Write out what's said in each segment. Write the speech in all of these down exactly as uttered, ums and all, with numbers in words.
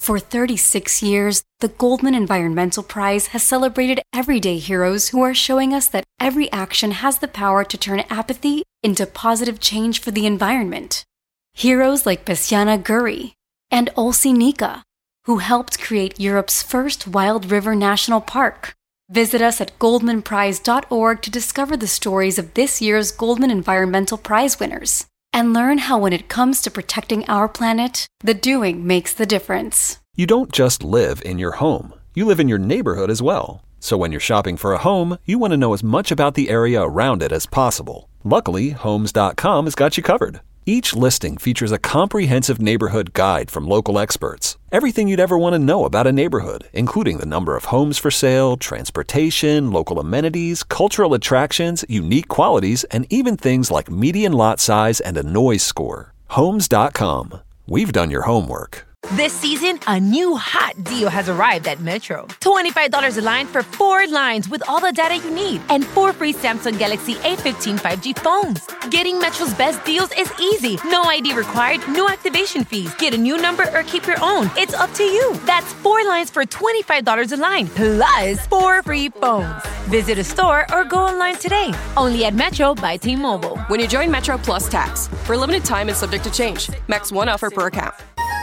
For thirty-six years, the Goldman Environmental Prize has celebrated everyday heroes who are showing us that every action has the power to turn apathy into positive change for the environment. Heroes like Bessiana Guri and Olsi Nika, who helped create Europe's first wild river national park. Visit us at goldman prize dot org to discover the stories of this year's Goldman Environmental Prize winners and learn how when it comes to protecting our planet, the doing makes the difference. You don't just live in your home. You live in your neighborhood as well. So when you're shopping for a home, you want to know as much about the area around it as possible. Luckily, Homes dot com has got you covered. Each listing features a comprehensive neighborhood guide from local experts. Everything you'd ever want to know about a neighborhood, including the number of homes for sale, transportation, local amenities, cultural attractions, unique qualities, and even things like median lot size and a noise score. Homes dot com. We've done your homework. This season, a new hot deal has arrived at Metro. twenty-five dollars a line for four lines with all the data you need and four free Samsung Galaxy A fifteen five G phones. Getting Metro's best deals is easy. No I D required, no activation fees. Get a new number or keep your own. It's up to you. That's four lines for twenty-five dollars a line, plus four free phones. Visit a store or go online today. Only at Metro by T-Mobile. When you join Metro Plus Tax, for a limited time and subject to change. Max one offer per account.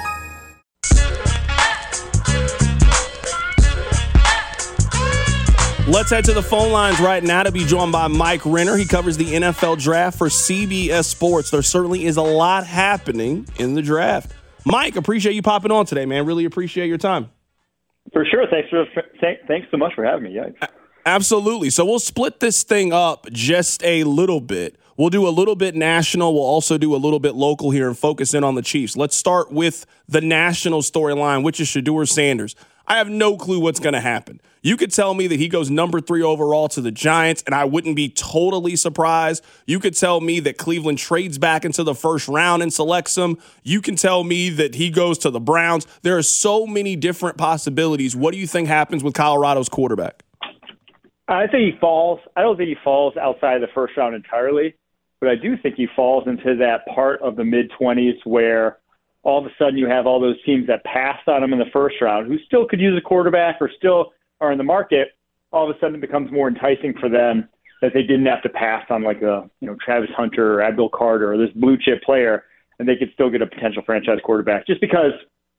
Let's head to the phone lines right now to be joined by Mike Renner. He covers the N F L draft for C B S Sports. There certainly is a lot happening in the draft. Mike, appreciate you popping on today, man. Really appreciate your time. For sure. Thanks for thanks so much for having me. Yeah. Absolutely. So we'll split this thing up just a little bit. We'll do a little bit national. We'll also do a little bit local here and focus in on the Chiefs. Let's start with the national storyline, which is Shedeur Sanders. I have no clue what's going to happen. You could tell me that he goes number three overall to the Giants, and I wouldn't be totally surprised. You could tell me that Cleveland trades back into the first round and selects him. You can tell me that he goes to the Browns. There are so many different possibilities. What do you think happens with Colorado's quarterback? I think he falls. I don't think he falls outside of the first round entirely, but I do think he falls into that part of the mid-twenties where all of a sudden you have all those teams that passed on him in the first round who still could use a quarterback or still are in the market. All of a sudden it becomes more enticing for them that they didn't have to pass on like a, you know, Travis Hunter or Abdul Carter or this blue chip player, and they could still get a potential franchise quarterback. Just because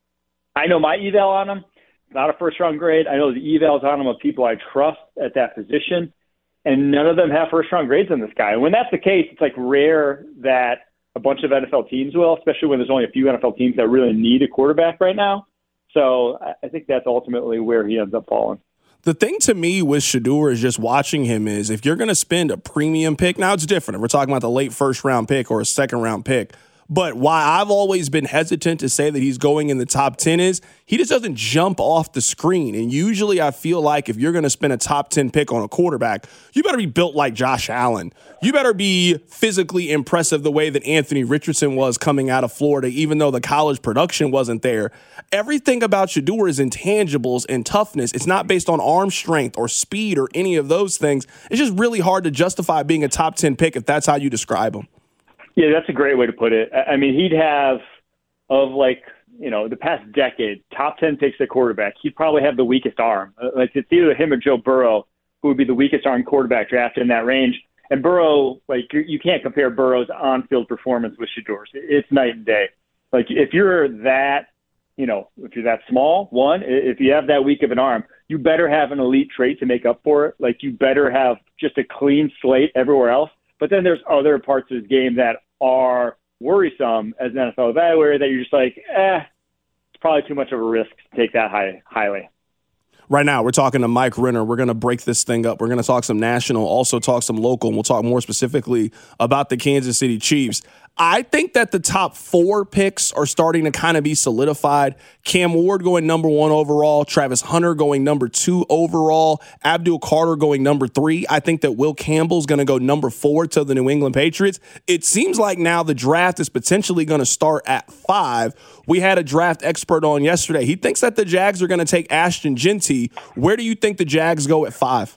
I know my eval on him, not a first round grade. I know the evals on him of people I trust at that position, and none of them have first round grades on this guy. And when that's the case, it's like rare that a bunch of N F L teams will, especially when there's only a few N F L teams that really need a quarterback right now. So I think that's ultimately where he ends up falling. The thing to me with Shedeur is just watching him is if you're going to spend a premium pick, now it's different. If we're talking about the late first round pick or a second round pick, but why I've always been hesitant to say that he's going in the top ten is he just doesn't jump off the screen. And usually I feel like if you're going to spend a top ten pick on a quarterback, you better be built like Josh Allen. You better be physically impressive the way that Anthony Richardson was coming out of Florida, even though the college production wasn't there. Everything about Shedeur is intangibles and toughness. It's not based on arm strength or speed or any of those things. It's just really hard to justify being a top ten pick if that's how you describe him. Yeah, that's a great way to put it. I mean, he'd have, of like, you know, the past decade, top ten picks at quarterback, he'd probably have the weakest arm. Like, it's either him or Joe Burrow, who would be the weakest arm quarterback drafted in that range. And Burrow, like, you can't compare Burrow's on-field performance with Shedeur's. It's night and day. Like, if you're that, you know, if you're that small, one, if you have that weak of an arm, you better have an elite trait to make up for it. Like, you better have just a clean slate everywhere else. But then there's other parts of his game that are worrisome as an N F L evaluator that you're just like, eh, it's probably too much of a risk to take that high, highly. Right now, we're talking to Mike Renner. We're going to break this thing up. We're going to talk some national, also talk some local, and we'll talk more specifically about the Kansas City Chiefs. I think that the top four picks are starting to kind of be solidified. Cam Ward going number one overall, Travis Hunter going number two overall, Abdul Carter going number three. I think that Will Campbell's going to go number four to the New England Patriots. It seems like now the draft is potentially going to start at five. We had a draft expert on yesterday. He thinks that the Jags are going to take Ashton Genty. Where do you think the Jags go at five?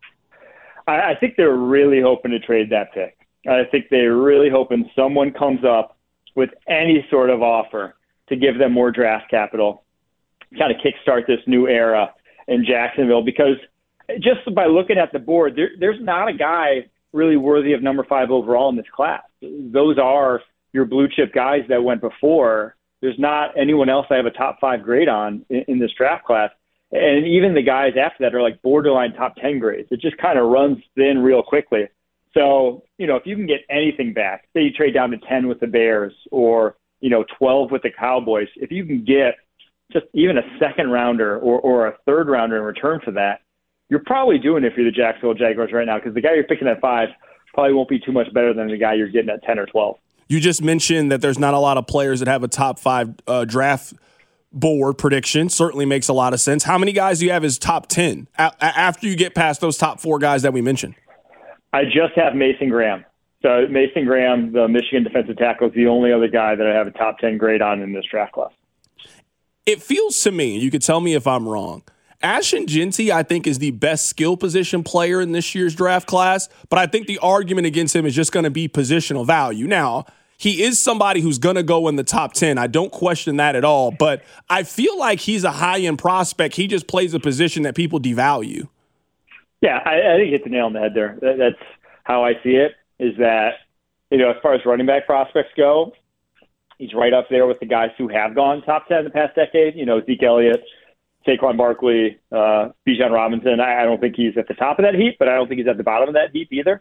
I, I think they're really hoping to trade that pick. I think they're really hoping someone comes up with any sort of offer to give them more draft capital kind of kickstart this new era in Jacksonville, because just by looking at the board, there, there's not a guy really worthy of number five overall in this class. Those are your blue chip guys that went before. There's not anyone else I have a top five grade on in, in this draft class. And even the guys after that are like borderline top ten grades. It just kind of runs thin real quickly. So, you know, if you can get anything back, say you trade down to ten with the Bears or, you know, twelve with the Cowboys, if you can get just even a second rounder or, or a third rounder in return for that, you're probably doing it for the Jacksonville Jaguars right now, because the guy you're picking at five probably won't be too much better than the guy you're getting at ten or twelve. You just mentioned that there's not a lot of players that have a top five uh, draft board prediction. Certainly makes a lot of sense. How many guys do you have as top ten a- after you get past those top four guys that we mentioned? I just have Mason Graham. So Mason Graham, the Michigan defensive tackle, is the only other guy that I have a top ten grade on in this draft class. It feels to me, you could tell me if I'm wrong, Ashton Jeanty, I think, is the best skill position player in this year's draft class, but I think the argument against him is just going to be positional value. Now, he is somebody who's going to go in the top ten. I don't question that at all, but I feel like he's a high-end prospect. He just plays a position that people devalue. Yeah, I, I think you hit the nail on the head there. That, that's how I see it, is that, you know, as far as running back prospects go, he's right up there with the guys who have gone top ten in the past decade. You know, Zeke Elliott, Saquon Barkley, uh, Bijan Robinson. I, I don't think he's at the top of that heap, but I don't think he's at the bottom of that heap either.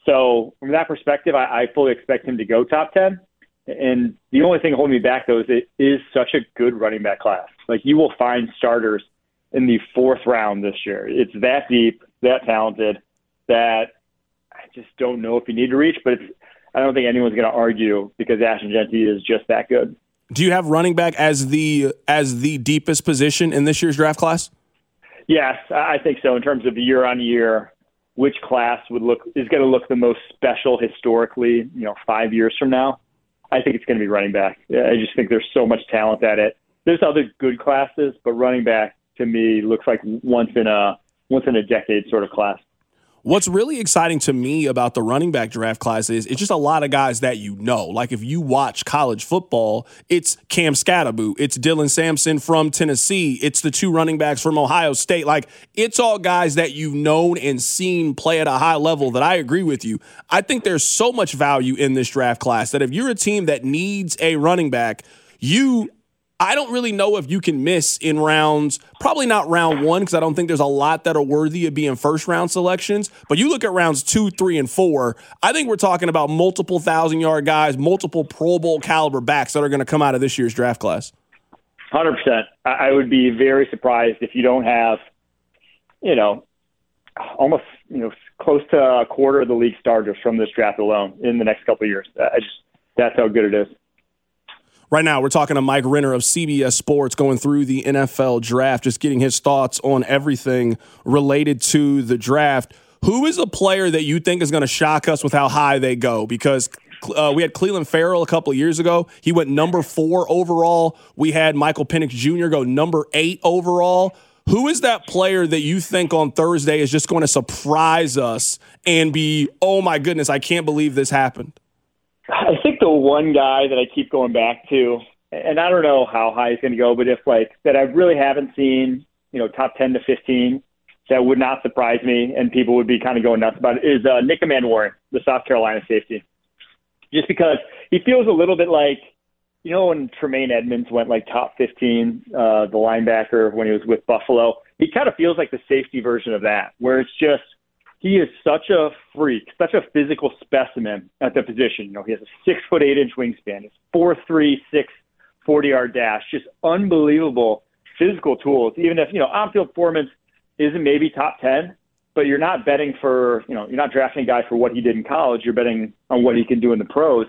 So from that perspective, I, I fully expect him to go top ten. And the only thing holding me back, though, is it is such a good running back class. Like, you will find starters in the fourth round this year. It's that deep, that talented, that I just don't know if you need to reach, but it's, I don't think anyone's going to argue, because Ashton Jeanty is just that good. Do you have running back as the as the deepest position in this year's draft class? Yes, I think so. In terms of year on year, which class would look is going to look the most special historically, you know, five years from now, I think it's going to be running back. I just think there's so much talent at it. There's other good classes, but running back to me looks like once in a once in a decade sort of class. What's really exciting to me about the running back draft class is it's just a lot of guys that you know. Like, if you watch college football, it's Cam Scatterboot, it's Dylan Sampson from Tennessee, it's the two running backs from Ohio State. Like, it's all guys that you've known and seen play at a high level that I agree with you. I think there's so much value in this draft class that if you're a team that needs a running back, you I don't really know if you can miss in rounds, probably not round one, because I don't think there's a lot that are worthy of being first-round selections. But you look at rounds two, three, and four, I think we're talking about multiple thousand-yard guys, multiple Pro Bowl caliber backs that are going to come out of this year's draft class. one hundred percent. I would be very surprised if you don't have, you know, almost, you know, close to a quarter of the league starters from this draft alone in the next couple of years. I just, that's how good it is. Right now, we're talking to Mike Renner of C B S Sports, going through the N F L draft, just getting his thoughts on everything related to the draft. Who is a player that you think is going to shock us with how high they go? Because uh, we had Cleveland Farrell a couple of years ago. He went number four overall. We had Michael Penix Junior go number eight overall. Who is that player that you think on Thursday is just going to surprise us and be, oh, my goodness, I can't believe this happened? I think the one guy that I keep going back to, and I don't know how high he's going to go, but if like that I really haven't seen, you know, top ten to fifteen, that would not surprise me, and people would be kind of going nuts about it, is uh, Nick Emmanwori, the South Carolina safety. Just because he feels a little bit like, you know, when Tremaine Edmonds went like top fifteen, uh, the linebacker when he was with Buffalo, he kind of feels like the safety version of that, where it's just, he is such a freak, such a physical specimen at the position. You know, he has a six foot eight inch wingspan. He's four three six forty yard dash. Just unbelievable physical tools. Even if, you know, on-field performance isn't maybe top ten, but you're not betting for, you know, you're not drafting a guy for what he did in college. You're betting on what he can do in the pros.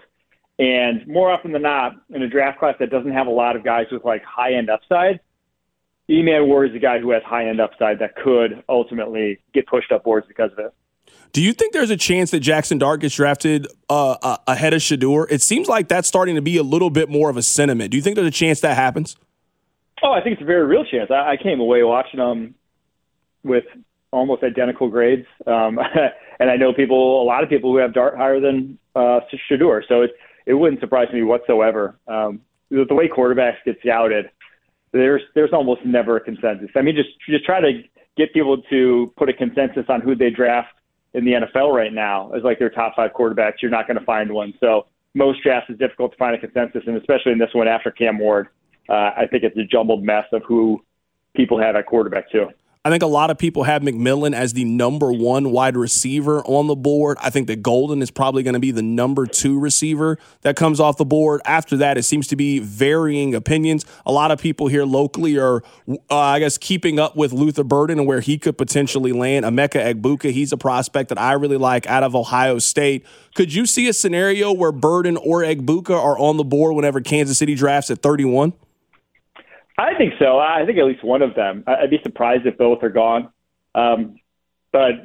And more often than not, in a draft class that doesn't have a lot of guys with like high end upside, Emmanwori is a guy who has high-end upside that could ultimately get pushed up boards because of it. Do you think there's a chance that Jackson Dart gets drafted uh, uh, ahead of Shedeur? It seems like that's starting to be a little bit more of a sentiment. Do you think there's a chance that happens? Oh, I think it's a very real chance. I, I came away watching them with almost identical grades. Um, and I know people, a lot of people who have Dart higher than uh, Shedeur. So it, it wouldn't surprise me whatsoever. Um, the way quarterbacks get scouted, there's there's almost never a consensus. I mean, just just try to get people to put a consensus on who they draft in the N F L right now as like their top five quarterbacks. You're not going to find one. So most drafts is difficult to find a consensus, and especially in this one after Cam Ward, uh, I think it's a jumbled mess of who people have at quarterback too. I think a lot of people have McMillan as the number one wide receiver on the board. I think that Golden is probably going to be the number two receiver that comes off the board. After that, it seems to be varying opinions. A lot of people here locally are, uh, I guess, keeping up with Luther Burden and where he could potentially land. Emeka Egbuka, he's a prospect that I really like out of Ohio State. Could you see a scenario where Burden or Egbuka are on the board whenever Kansas City drafts at thirty-one? I think so. I think at least one of them. I'd be surprised if both are gone. Um, but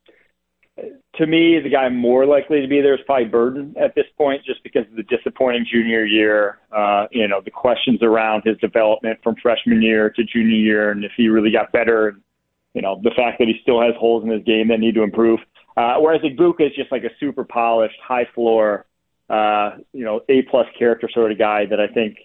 to me, the guy more likely to be there is probably Burden at this point, just because of the disappointing junior year. Uh, you know, the questions around his development from freshman year to junior year, and if he really got better. And, you know, the fact that he still has holes in his game that need to improve. Uh, whereas Egbuka is just like a super polished, high floor, uh, you know, A plus character sort of guy that I think,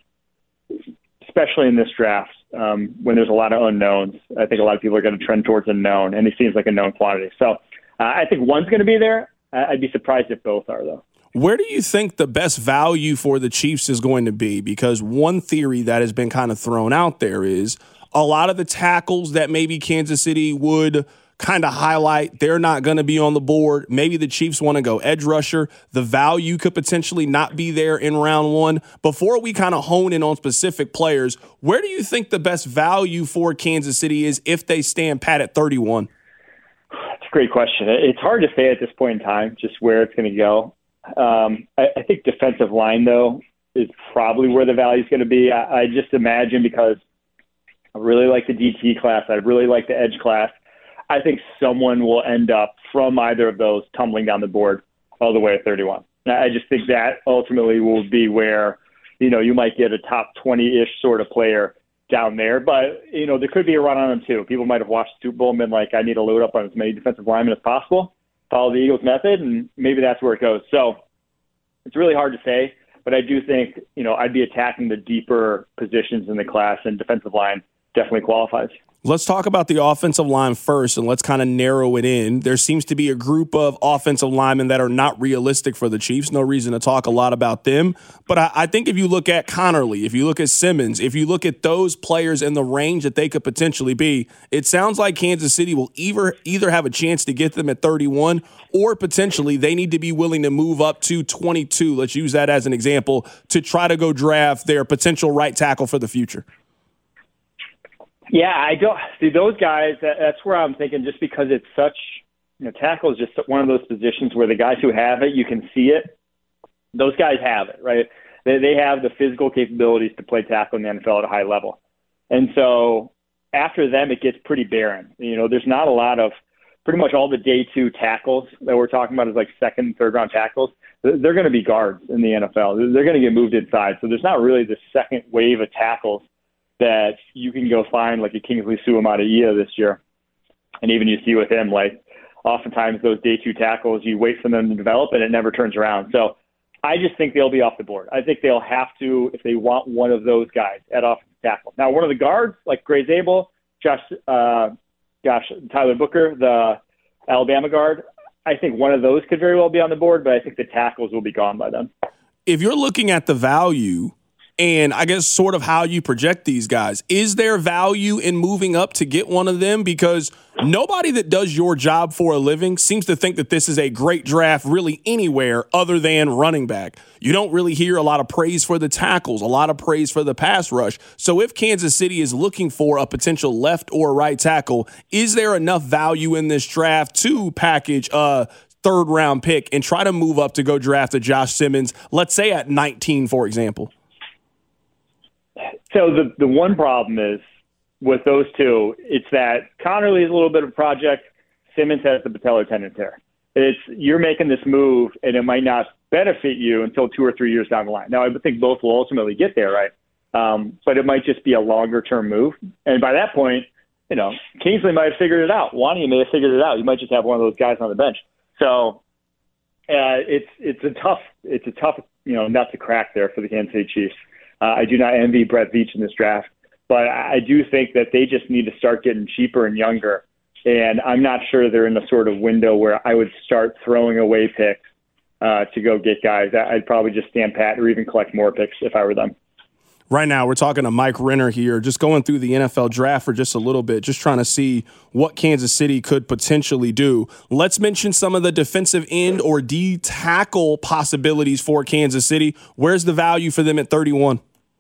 especially in this draft, um, when there's a lot of unknowns, I think a lot of people are going to trend towards a known, and he seems like a known quantity. So uh, I think one's going to be there. I'd be surprised if both are, though. Where do you think the best value for the Chiefs is going to be? Because one theory that has been kind of thrown out there is a lot of the tackles that maybe Kansas City would kind of highlight, they're not going to be on the board. Maybe the Chiefs want to go edge rusher. The value could potentially not be there in round one. Before we kind of hone in on specific players, where do you think the best value for Kansas City is if they stand pat at thirty-one? That's a great question. It's hard to say at this point in time just where it's going to go. Um, I, I think defensive line, though, is probably where the value is going to be. I, I just imagine, because I really like the D T class. I really like the edge class. I think someone will end up from either of those tumbling down the board all the way at thirty-one. I just think that ultimately will be where, you know, you might get a top twenty-ish sort of player down there. But, you know, there could be a run on them too. People might have watched the Super Bowl and been like, I need to load up on as many defensive linemen as possible, follow the Eagles method, and maybe that's where it goes. So it's really hard to say, but I do think, you know, I'd be attacking the deeper positions in the class, and defensive line definitely qualifies. Let's talk about the offensive line first, and let's kind of narrow it in. There seems to be a group of offensive linemen that are not realistic for the Chiefs. No reason to talk a lot about them. But I, I think if you look at Connerly, if you look at Simmons, if you look at those players in the range that they could potentially be, it sounds like Kansas City will either, either have a chance to get them at thirty-one, or potentially they need to be willing to move up to twenty-two. Let's use that as an example to try to go draft their potential right tackle for the future. Yeah, I don't see those guys. That, that's where I'm thinking, just because it's such, you know, tackle is just one of those positions where the guys who have it, you can see it. Those guys have it, right? They they have the physical capabilities to play tackle in the N F L at a high level. And so after them, it gets pretty barren. You know, there's not a lot of, pretty much all the day two tackles that we're talking about is like second, third round tackles. They're going to be guards in the N F L. They're going to get moved inside. So there's not really the second wave of tackles that you can go find, like a Kingsley Suamataia this year. And even you see with him, like, oftentimes those day two tackles, you wait for them to develop and it never turns around. So I just think they'll be off the board. I think they'll have to, if they want one of those guys at offensive tackle. Now, one of the guards, like Gray Zabel, Josh, uh, gosh, Tyler Booker, the Alabama guard, I think one of those could very well be on the board, but I think the tackles will be gone by then. If you're looking at the value, and I guess sort of how you project these guys, is there value in moving up to get one of them? Because nobody that does your job for a living seems to think that this is a great draft really anywhere other than running back. You don't really hear a lot of praise for the tackles, a lot of praise for the pass rush. So if Kansas City is looking for a potential left or right tackle, is there enough value in this draft to package a third round pick and try to move up to go draft a Josh Simmons, let's say at nineteen, for example? So the the one problem is with those two, it's that Connerly is a little bit of a project. Simmons has the patellar tendon tear. It's you're making this move, and it might not benefit you until two or three years down the line. Now, I would think both will ultimately get there, right? Um, but it might just be a longer-term move. And by that point, you know, Kingsley might have figured it out. Wanya may have figured it out. You might just have one of those guys on the bench. So uh, it's it's a tough it's a tough you know nut to crack there for the Kansas City Chiefs. Uh, I do not envy Brett Veach in this draft, But I do think that they just need to start getting cheaper and younger. And I'm not sure they're in the sort of window where I would start throwing away picks uh, to go get guys. I'd probably just stand pat or even collect more picks if I were them. Right now, we're talking to Mike Renner here, just going through the N F L draft for just a little bit, just trying to see what Kansas City could potentially do. Let's mention some of the defensive end or D tackle possibilities for Kansas City. Where's the value for them at thirty-one?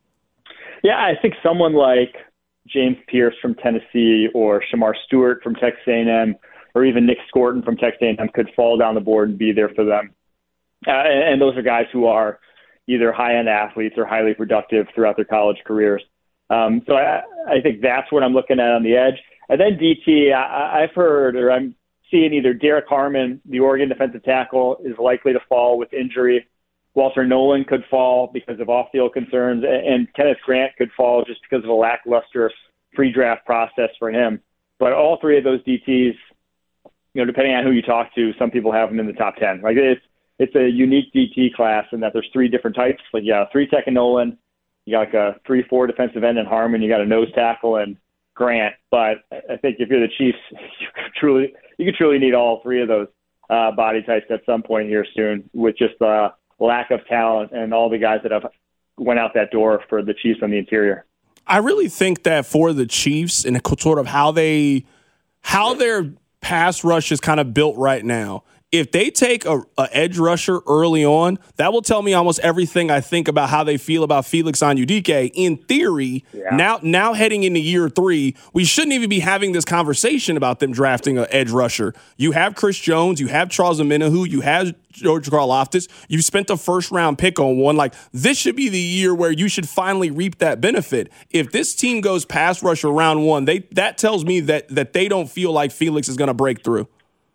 Yeah, I think someone like James Pierce from Tennessee or Shamar Stewart from Texas A and M or even Nick Scorton from Texas A and M could fall down the board and be there for them. Uh, and, and those are guys who are either high-end athletes or highly productive throughout their college careers. Um, so I, I think that's what I'm looking at on the edge. And then D T, I, I've heard or I'm seeing either Derek Harmon, the Oregon defensive tackle, is likely to fall with injury. Walter Nolan could fall because of off-field concerns, and Kenneth Grant could fall just because of a lackluster pre-draft process for him. But all three of those D Ts, you know, depending on who you talk to, some people have them in the top ten. Like it's it's a unique D T class in that there's three different types. Like you got a three-tech and Nolan, you got like a three-four defensive end in Harmon, you got a nose tackle and Grant. But I think if you're the Chiefs, you could truly you could truly need all three of those uh, body types at some point here soon, with just the uh, lack of talent and all the guys that have went out that door for the Chiefs on the interior. I really think that for the Chiefs and sort of how they how their pass rush is kind of built right now, if they take a, a edge rusher early on, that will tell me almost everything I think about how they feel about Felix Anudike. In theory, yeah. now now heading into year three, we shouldn't even be having this conversation about them drafting an edge rusher. You have Chris Jones, you have Charles Omenihu, you have George Karlaftis. You spent a first-round pick on one. Like, this should be the year where you should finally reap that benefit. If this team goes pass rusher round one, they that tells me that that they don't feel like Felix is going to break through.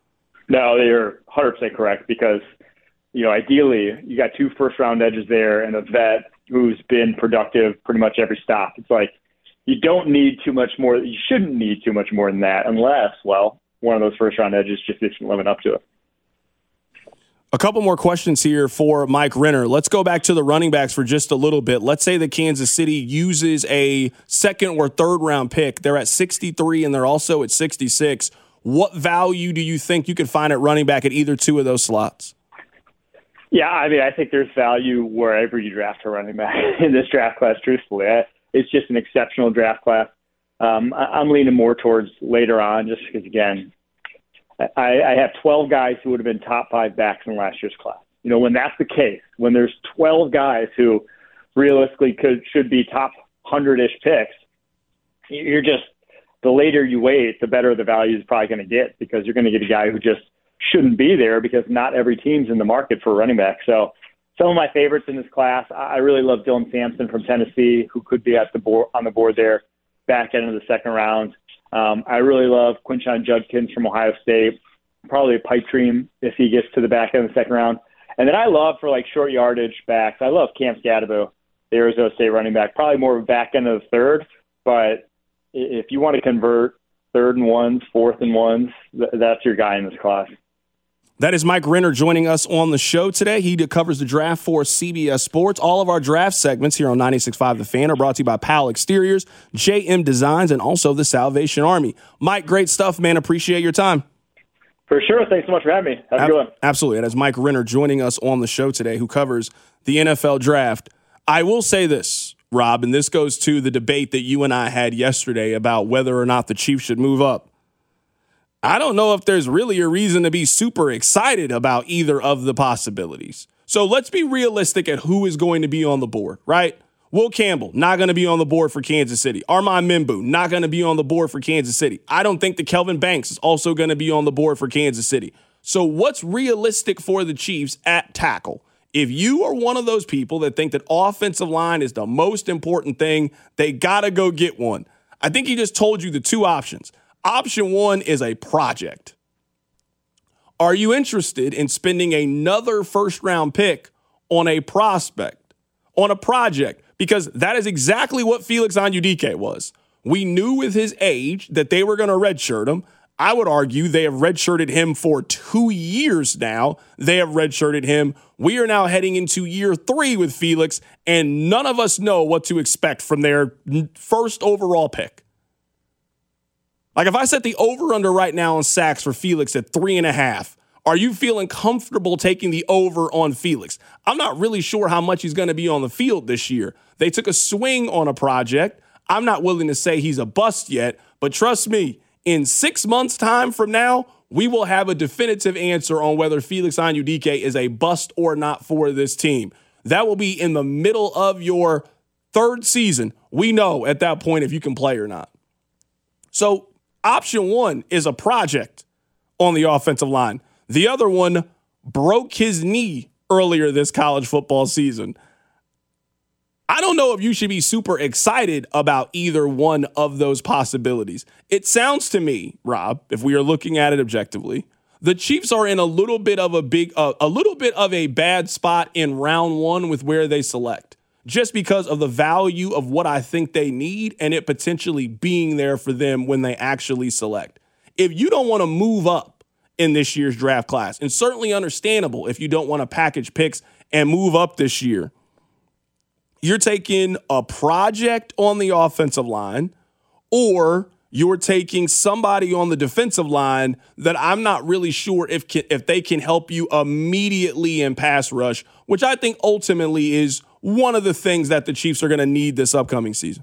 No, you're one hundred percent correct because, you know, ideally you got two first-round edges there and a vet who's been productive pretty much every stop. It's like you don't need too much more. You shouldn't need too much more than that unless, well, one of those first-round edges just isn't living up to it. A couple more questions here for Mike Renner. Let's go back to the running backs for just a little bit. Let's say that Kansas City uses a second or third round pick. They're at sixty-three and they're also at sixty-six. What value do you think you could find at running back at either two of those slots? Yeah, I mean, I think there's value wherever you draft a running back in this draft class, truthfully. It's just an exceptional draft class. Um, I'm leaning more towards later on just because, again, I, I have twelve guys who would have been top five backs in last year's class. You know, when that's the case, when there's twelve guys who realistically could should be top hundred-ish picks, you're just the later you wait, the better the value is probably going to get because you're going to get a guy who just shouldn't be there because not every team's in the market for a running back. So some of my favorites in this class, I really love Dylan Sampson from Tennessee, who could be at the board on the board there, back end of the second round. Um, I really love Quinshon Judkins from Ohio State, probably a pipe dream if he gets to the back end of the second round. And then I love for like short yardage backs, I love Cam Scadaboo, the Arizona State running back, probably more of a back end of the third. But if you want to convert third and ones, fourth and ones, th- that's your guy in this class. That is Mike Renner joining us on the show today. He covers the draft for C B S Sports. All of our draft segments here on ninety-six point five The Fan are brought to you by Powell Exteriors, J M Designs, and also the Salvation Army. Mike, great stuff, man. Appreciate your time. For sure. Thanks so much for having me. Have a good one. Absolutely. That is Mike Renner joining us on the show today, who covers the N F L draft. I will say this, Rob, and this goes to the debate that you and I had yesterday about whether or not the Chiefs should move up. I don't know if there's really a reason to be super excited about either of the possibilities. So let's be realistic at who is going to be on the board, right? Will Campbell, not going to be on the board for Kansas City. Armand Mimbu, not going to be on the board for Kansas City. I don't think that Kelvin Banks is also going to be on the board for Kansas City. So what's realistic for the Chiefs at tackle? If you are one of those people that think that offensive line is the most important thing, they got to go get one. I think he just told you the two options. Option one is a project. Are you interested in spending another first-round pick on a prospect, on a project? Because that is exactly what Felix Anudike was. We knew with his age that they were going to redshirt him. I would argue they have redshirted him for two years now. They have redshirted him. We are now heading into year three with Felix, and none of us know what to expect from their first overall pick. Like, if I set the over-under right now on sacks for Felix at three and a half, are you feeling comfortable taking the over on Felix? I'm not really sure how much he's going to be on the field this year. They took a swing on a project. I'm not willing to say he's a bust yet, but trust me, in six months' time from now, we will have a definitive answer on whether Felix Anudike is a bust or not for this team. That will be in the middle of your third season. We know at that point if you can play or not. So option one is a project on the offensive line. The other one broke his knee earlier this college football season. I don't know if you should be super excited about either one of those possibilities. It sounds to me, Rob, if we are looking at it objectively, the Chiefs are in a little bit of a big, uh, a little bit of a bad spot in round one with where they select, just because of the value of what I think they need and it potentially being there for them when they actually select. If you don't want to move up in this year's draft class, and certainly understandable if you don't want to package picks and move up this year, you're taking a project on the offensive line, or you're taking somebody on the defensive line that I'm not really sure if if they can help you immediately in pass rush, which I think ultimately is one of the things that the Chiefs are going to need this upcoming season.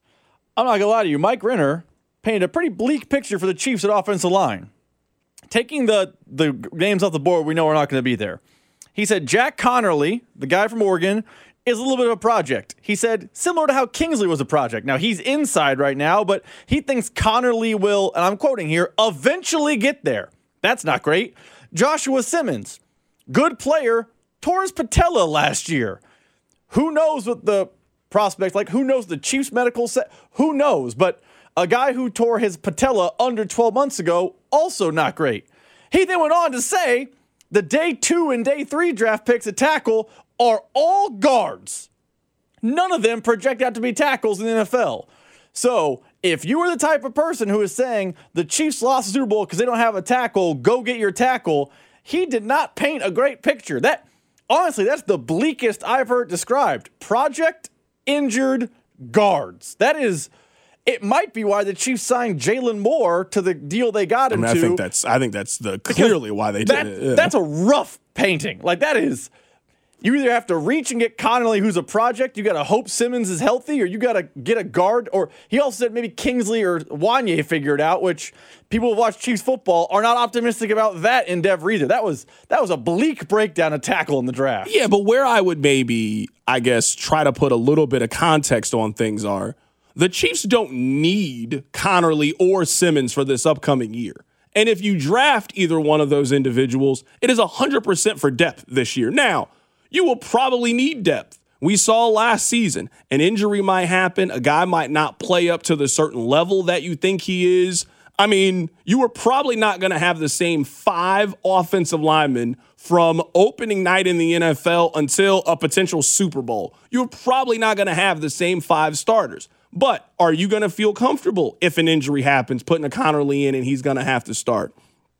I'm not going to lie to you. Mike Renner painted a pretty bleak picture for the Chiefs at offensive line. Taking the, the names off the board, we know we're not going to be there. He said Jack Connerly, the guy from Oregon, is a little bit of a project. He said, similar to how Kingsley was a project. Now, he's inside right now, but he thinks Connerly will, and I'm quoting here, eventually get there. That's not great. Joshua Simmons, good player, tore his patella last year. Who knows what the prospects, like who knows the Chiefs medical set? Who knows? But a guy who tore his patella under twelve months ago, also not great. He then went on to say the day two and day three draft picks at tackle are all guards. None of them project out to be tackles in the N F L. So if you were the type of person who is saying the Chiefs lost the Super Bowl because they don't have a tackle, go get your tackle, he did not paint a great picture. That honestly, that's the bleakest I've heard described. Project injured guards. That is, it might be why the Chiefs signed Jalen Moore to the deal they got him I mean, to. I think that's I think that's the clearly why they that, did it. Yeah. That's a rough painting. Like that is. You either have to reach and get Connerly, who's a project. You got to hope Simmons is healthy, or you got to get a guard. Or he also said maybe Kingsley or Wanye figured out, which people who watch Chiefs football are not optimistic about that endeavor either. That was that was a bleak breakdown of tackle in the draft. Yeah, but where I would maybe, I guess, try to put a little bit of context on things are the Chiefs don't need Connerly or Simmons for this upcoming year. And if you draft either one of those individuals, it is one hundred percent for depth this year. Now, you will probably need depth. We saw last season, an injury might happen. A guy might not play up to the certain level that you think he is. I mean, you were probably not going to have the same five offensive linemen from opening night in the N F L until a potential Super Bowl. You're probably not going to have the same five starters. But are you going to feel comfortable if an injury happens, putting a Connerly in and he's going to have to start?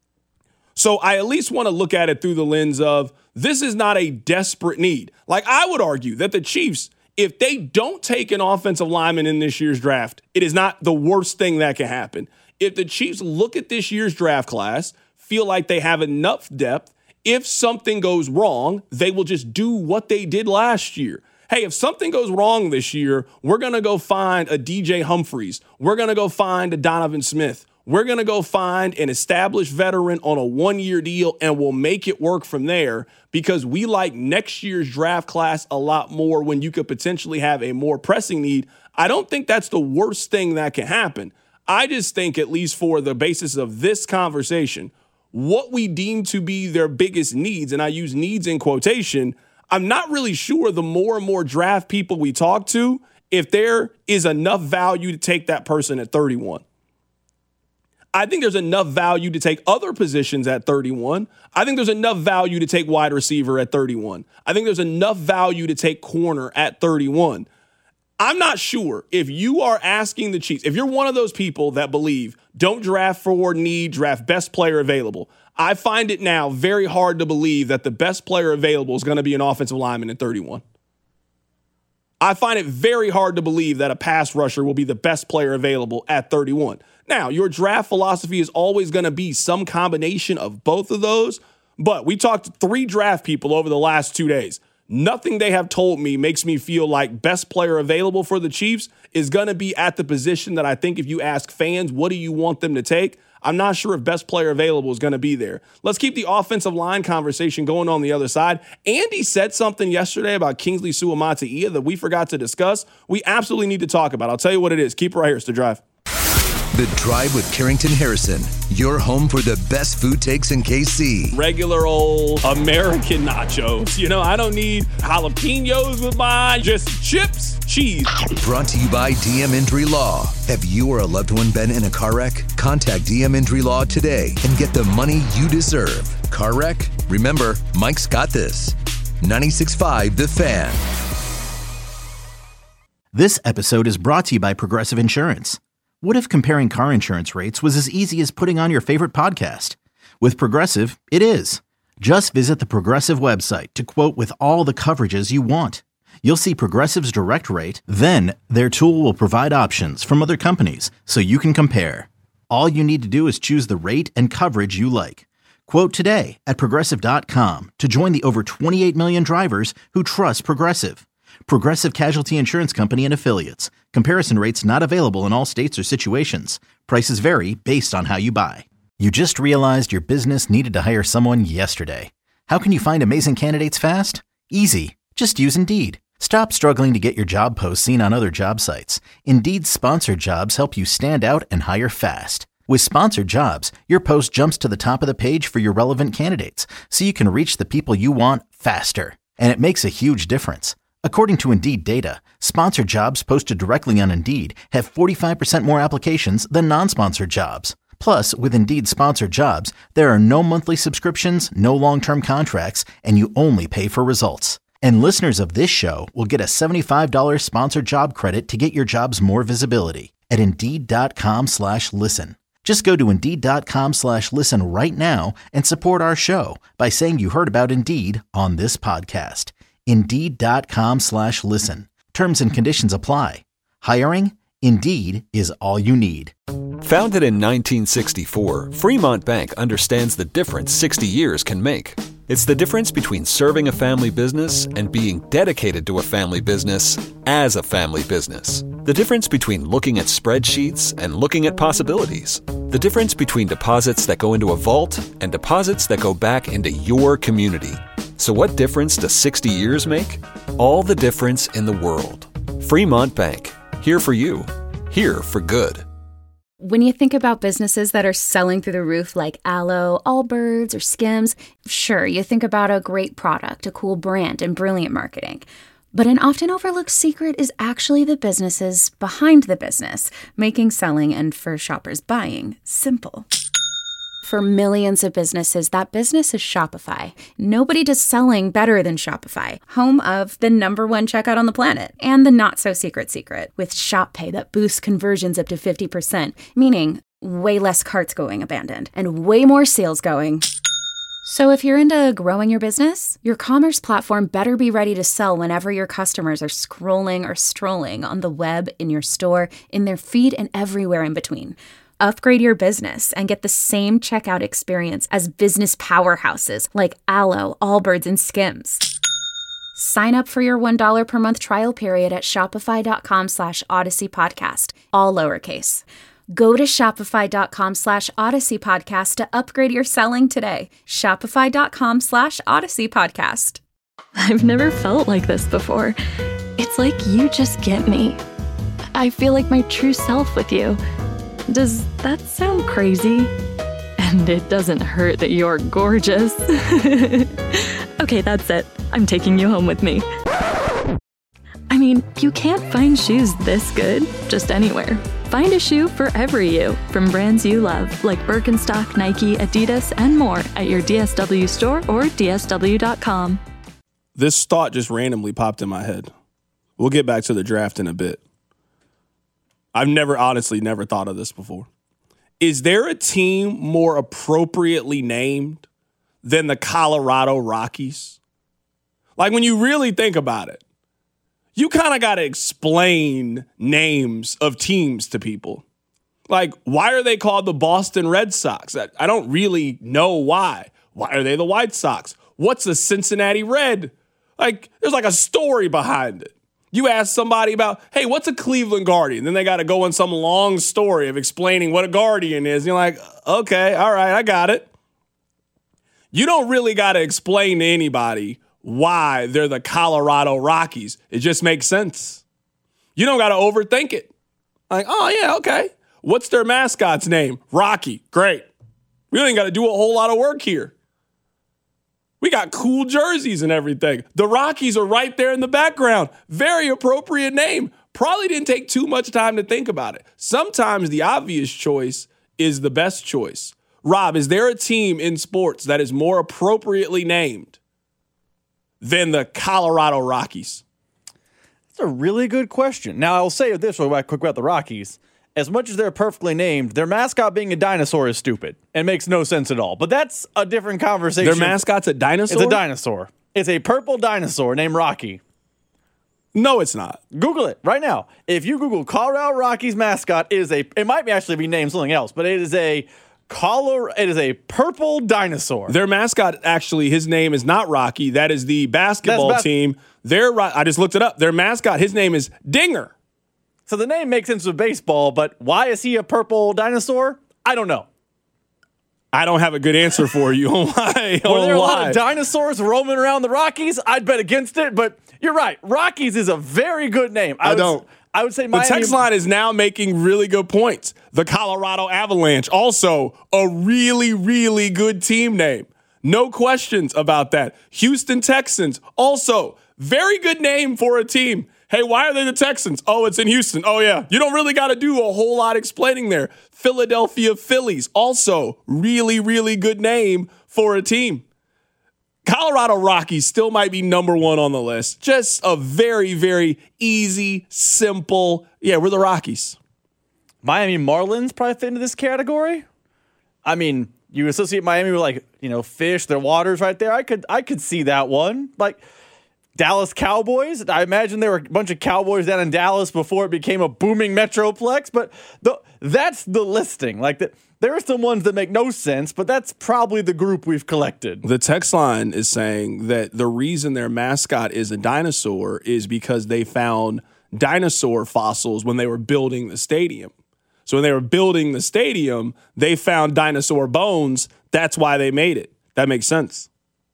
So I at least want to look at it through the lens of this is not a desperate need. Like I would argue that the Chiefs, if they don't take an offensive lineman in this year's draft, it is not the worst thing that can happen. If the Chiefs look at this year's draft class, feel like they have enough depth, if something goes wrong, they will just do what they did last year. Hey, if something goes wrong this year, we're going to go find a D J Humphries. We're going to go find a Donovan Smith. We're going to go find an established veteran on a one-year deal, and we'll make it work from there because we like next year's draft class a lot more when you could potentially have a more pressing need. I don't think that's the worst thing that can happen. I just think, at least for the basis of this conversation, what we deem to be their biggest needs, and I use needs in quotation, I'm not really sure the more and more draft people we talk to, if there is enough value to take that person at thirty-one. I think there's enough value to take other positions at thirty-one. I think there's enough value to take wide receiver at thirty-one. I think there's enough value to take corner at thirty-one. I'm not sure if you are asking the Chiefs, if you're one of those people that believe don't draft for need, draft best player available. I find it now very hard to believe that the best player available is going to be an offensive lineman in thirty-one. I find it very hard to believe that a pass rusher will be the best player available at thirty-one. Now, your draft philosophy is always going to be some combination of both of those, but we talked to three draft people over the last two days. Nothing they have told me makes me feel like best player available for the Chiefs is going to be at the position that I think if you ask fans, what do you want them to take? I'm not sure if best player available is going to be there. Let's keep the offensive line conversation going on the other side. Andy said something yesterday about Kingsley Suamataia that we forgot to discuss. We absolutely need to talk about. I'll tell you what it is. Keep it right here. It's The Drive. The Drive with Carrington Harrison, your home for the best food takes in K C. Regular old American nachos. You know, I don't need jalapenos with mine, just chips, cheese. Brought to you by D M Injury Law. Have you or a loved one been in a car wreck? Contact D M Injury Law today and get the money you deserve. Car wreck? Remember, Mike's got this. ninety-six point five The Fan. This episode is brought to you by Progressive Insurance. What if comparing car insurance rates was as easy as putting on your favorite podcast? With Progressive, it is. Just visit the Progressive website to quote with all the coverages you want. You'll see Progressive's direct rate, then their tool will provide options from other companies so you can compare. All you need to do is choose the rate and coverage you like. Quote today at Progressive dot com to join the over twenty-eight million drivers who trust Progressive. Progressive Casualty Insurance Company and Affiliates. Comparison rates not available in all states or situations. Prices vary based on how you buy. You just realized your business needed to hire someone yesterday. How can you find amazing candidates fast? Easy. Just use Indeed. Stop struggling to get your job posts seen on other job sites. Indeed's sponsored jobs help you stand out and hire fast. With sponsored jobs, your post jumps to the top of the page for your relevant candidates, so you can reach the people you want faster. And it makes a huge difference. According to Indeed data, sponsored jobs posted directly on Indeed have forty-five percent more applications than non-sponsored jobs. Plus, with Indeed sponsored jobs, there are no monthly subscriptions, no long-term contracts, and you only pay for results. And listeners of this show will get a seventy-five dollars sponsored job credit to get your jobs more visibility at Indeed.com slash listen. Just go to Indeed.com slash listen right now and support our show by saying you heard about Indeed on this podcast. Indeed.com slash listen. Terms and conditions apply. Hiring? Indeed is all you need. Founded in nineteen sixty-four, Fremont Bank understands the difference sixty years can make. It's the difference between serving a family business and being dedicated to a family business as a family business. The difference between looking at spreadsheets and looking at possibilities. The difference between deposits that go into a vault and deposits that go back into your community. So what difference does sixty years make? All the difference in the world. Fremont Bank. Here for you. Here for good. When you think about businesses that are selling through the roof like Aloe, Allbirds, or Skims, sure, you think about a great product, a cool brand, and brilliant marketing. But an often overlooked secret is actually the businesses behind the business, making selling and, for shoppers, buying simple. For millions of businesses, that business is Shopify. Nobody does selling better than Shopify, home of the number one checkout on the planet, and the not-so-secret secret, with Shop Pay that boosts conversions up to fifty percent, meaning way less carts going abandoned, and way more sales going. So if you're into growing your business, your commerce platform better be ready to sell whenever your customers are scrolling or strolling on the web, in your store, in their feed, and everywhere in between. Upgrade your business and get the same checkout experience as business powerhouses like Aloe, Allbirds, and Skims. Sign up for your one dollar per month trial period at shopify.com slash Odyssey Podcast, all lowercase. Go to shopify.com slash Odyssey Podcast to upgrade your selling today. Shopify.com slash Odyssey Podcast. I've never felt like this before. It's like you just get me. I feel like my true self with you. Does that sound crazy? And it doesn't hurt that you're gorgeous. Okay, that's it. I'm taking you home with me. I mean, you can't find shoes this good just anywhere. Find a shoe for every you from brands you love, like Birkenstock, Nike, Adidas, and more at your D S W store or D S W dot com. This thought just randomly popped in my head. We'll get back to the draft in a bit. I've never, honestly, never thought of this before. Is there a team more appropriately named than the Colorado Rockies? Like, when you really think about it, you kind of got to explain names of teams to people. Like, why are they called the Boston Red Sox? I, I don't really know why. Why are they the White Sox? What's the Cincinnati Red? Like, there's like a story behind it. You ask somebody about, hey, what's a Cleveland Guardian? Then they got to go in some long story of explaining what a Guardian is. And you're like, okay, all right, I got it. You don't really got to explain to anybody why they're the Colorado Rockies. It just makes sense. You don't got to overthink it. Like, oh, yeah, okay. What's their mascot's name? Rocky. Great. We don't even got to do a whole lot of work here. We got cool jerseys and everything. The Rockies are right there in the background. Very appropriate name. Probably didn't take too much time to think about it. Sometimes the obvious choice is the best choice. Rob, is there a team in sports that is more appropriately named than the Colorado Rockies? That's a really good question. Now, I'll say this real quick about the Rockies. As much as they're perfectly named, their mascot being a dinosaur is stupid and makes no sense at all. But that's a different conversation. Their mascot's a dinosaur? It's a dinosaur. It's a purple dinosaur named Rocky. No, it's not. Google it right now. If you Google Colorado Rockies mascot, it is a. It might be actually be named something else, but it is a color. It is a purple dinosaur. Their mascot, actually, his name is not Rocky. That is the basketball bas- team. Their I just looked it up. Their mascot, his name is Dinger. So the name makes sense with baseball, but why is he a purple dinosaur? I don't know. I don't have a good answer for you on why. Were there a why. lot of dinosaurs roaming around the Rockies? I'd bet against it, but you're right. Rockies is a very good name. I, I would, don't. I would say Miami. The text line is now making really good points. The Colorado Avalanche, also a really, really good team name. No questions about that. Houston Texans, also very good name for a team. Hey, why are they the Texans? Oh, it's in Houston. Oh, yeah. You don't really got to do a whole lot explaining there. Philadelphia Phillies, also really, really good name for a team. Colorado Rockies still might be number one on the list. Just a very, very easy, simple, yeah, we're the Rockies. Miami Marlins probably fit into this category. I mean, you associate Miami with, like, you know, fish, their waters right there. I could, I could see that one. Like, Dallas Cowboys. I imagine there were a bunch of Cowboys down in Dallas before it became a booming metroplex, but the, that's the listing. Like, the, there are some ones that make no sense, but that's probably the group we've collected. The text line is saying that the reason their mascot is a dinosaur is because they found dinosaur fossils when they were building the stadium. So when they were building the stadium, they found dinosaur bones. That's why they made it. That makes sense.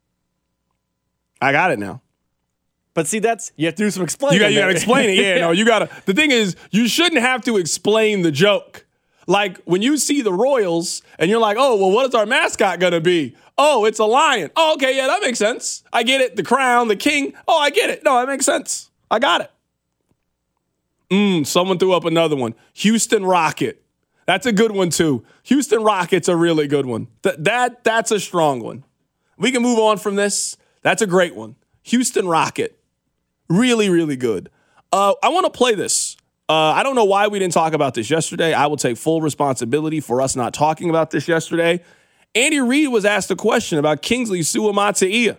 I got it now. But see, that's, you have to do some explaining. You got, you got to explain it. Yeah, no, you got to. The thing is, you shouldn't have to explain the joke. Like, when you see the Royals and you're like, oh, well, what is our mascot going to be? Oh, it's a lion. Oh, okay, yeah, that makes sense. I get it. The crown, the king. Oh, I get it. No, that makes sense. I got it. Mm, someone threw up another one. Houston Rocket. That's a good one, too. Houston Rocket's a really good one. Th- that That's a strong one. We can move on from this. That's a great one. Houston Rocket. Really, really good. Uh, I want to play this. Uh, I don't know why we didn't talk about this yesterday. I will take full responsibility for us not talking about this yesterday. Andy Reid was asked a question about Kingsley Suamataia.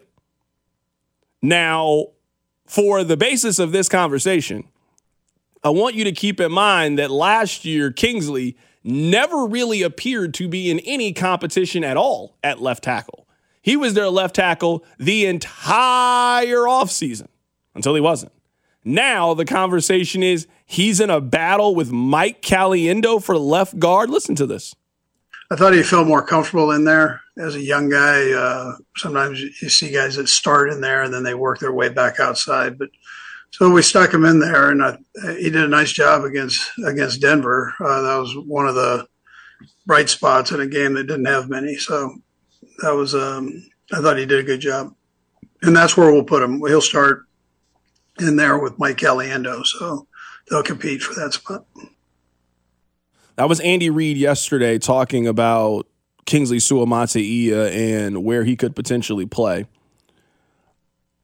Now, for the basis of this conversation, I want you to keep in mind that last year, Kingsley never really appeared to be in any competition at all at left tackle. He was their left tackle the entire offseason until he wasn't. Now the conversation is he's in a battle with Mike Caliendo for left guard. Listen to this. I thought he felt more comfortable in there as a young guy. Uh, sometimes you see guys that start in there and then they work their way back outside. But so we stuck him in there, and I, he did a nice job against against Denver. Uh, that was one of the bright spots in a game that didn't have many. So that was um, I thought he did a good job, and that's where we'll put him. He'll start in there with Mike Caliendo, so they'll compete for that spot. That was Andy Reid yesterday talking about Kingsley Suamataia and where he could potentially play.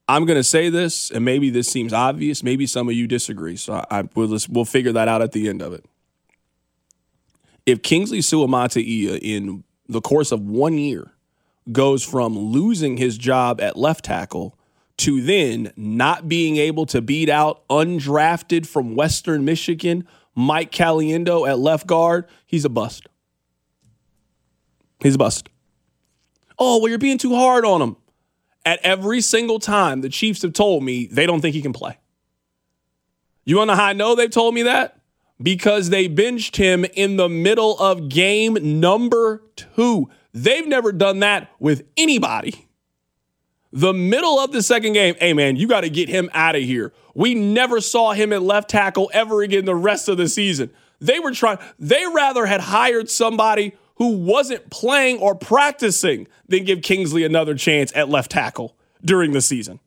I'm going to say this, and maybe this seems obvious. Maybe some of you disagree, so I, I, we'll, we'll figure that out at the end of it. If Kingsley Suamataia in the course of one year goes from losing his job at left tackle to then not being able to beat out undrafted from Western Michigan Mike Caliendo at left guard, he's a bust. He's a bust. Oh, well, you're being too hard on him. At every single time, the Chiefs have told me they don't think he can play. You want to know how I know they've told me that? Because they benched him in the middle of game number two. They've never done that with anybody. The middle of the second game, hey, man, you got to get him out of here. We never saw him at left tackle ever again the rest of the season. They were trying, they rather had hired somebody who wasn't playing or practicing than give Kingsley another chance at left tackle during the season.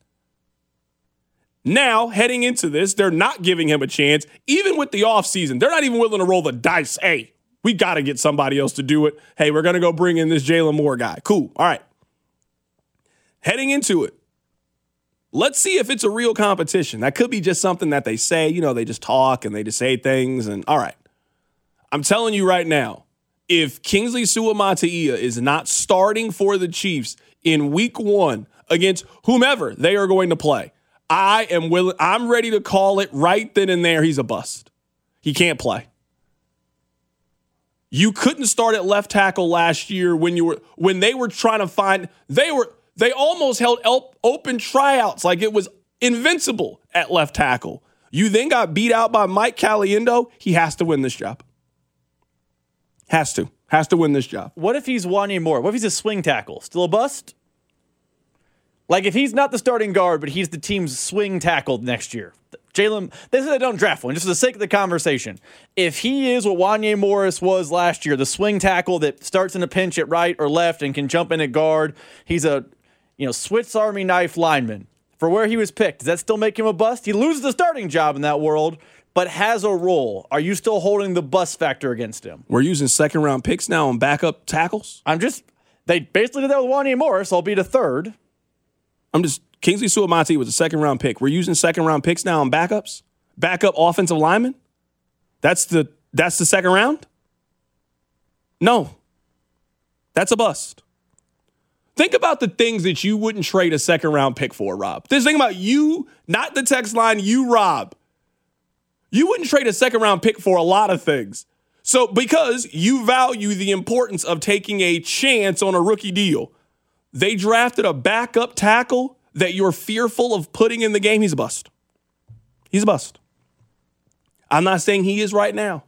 Now, heading into this, they're not giving him a chance. Even with the offseason, they're not even willing to roll the dice. Hey, we got to get somebody else to do it. Hey, we're going to go bring in this Jalen Moore guy. Cool. All right. Heading into it, let's see if it's a real competition. That could be just something that they say. You know, they just talk and they just say things. And all right. I'm telling you right now, if Kingsley Suamataia is not starting for the Chiefs in week one against whomever they are going to play, I am willing, I'm ready to call it right then and there. He's a bust. He can't play. You couldn't start at left tackle last year when you were when they were trying to find they were they almost held open tryouts like it was invincible at left tackle. You then got beat out by Mike Caliendo. He has to win this job. Has to. Has to win this job. What if he's Wanya Moore? What if he's a swing tackle? Still a bust? Like, if he's not the starting guard, but he's the team's swing tackle next year. Jalen, they say they don't draft one, just for the sake of the conversation. If he is what Wanya Morris was last year, the swing tackle that starts in a pinch at right or left and can jump in at guard, he's a, you know, Swiss Army knife lineman. For where he was picked, does that still make him a bust? He loses the starting job in that world, but has a role. Are you still holding the bust factor against him? We're using second round picks now on backup tackles? I'm just, they basically did that with Wanya Morris, albeit a third. I'm just, Kingsley Suamataia was a second round pick. We're using second round picks now on backups? Backup offensive linemen? That's the, that's the second round? No. That's a bust. Think about the things that you wouldn't trade a second round pick for, Rob. Just think about you, not the text line, you, Rob. You wouldn't trade a second round pick for a lot of things. So because you value the importance of taking a chance on a rookie deal, they drafted a backup tackle that you're fearful of putting in the game. He's a bust. He's a bust. I'm not saying he is right now.